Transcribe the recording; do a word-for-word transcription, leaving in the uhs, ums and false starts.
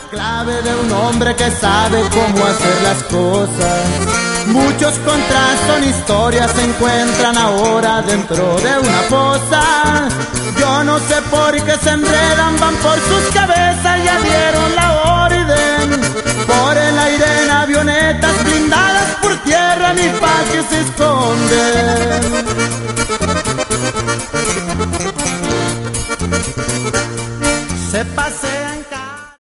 Clave de un hombre que sabe cómo hacer las cosas. Muchos contras son historias, se encuentran ahora dentro de una fosa. Yo no sé por qué se enredan, van por sus cabezas, ya dieron la orden. Por el aire en avionetas blindadas, por tierra ni pa' que se esconden.